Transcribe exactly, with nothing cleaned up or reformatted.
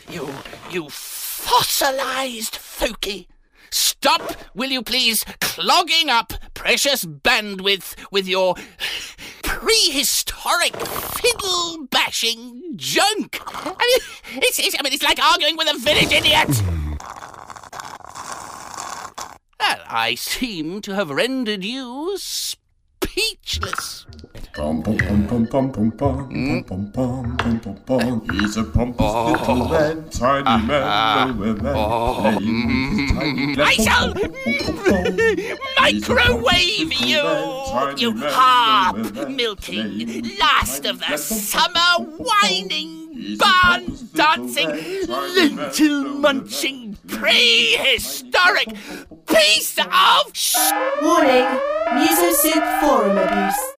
You, you fossilized folky. Stop, will you please, clogging up precious bandwidth with your prehistoric fiddle-bashing junk. I mean, it's, it's, I mean, it's like arguing with a village idiot. Well, I seem to have rendered you speechless. Bum, bum, bum, bum, bum, bum, bum, bum, bum, bum, bum, bum. He's a pompous oh. little man, tiny uh, man, uh, man, man. Oh. Mm. I shall microwave you, you harp-milking, last of the summer whining, barn-dancing, lentil-munching, prehistoric piece of sh... Warning, Muso Soup forum abuse.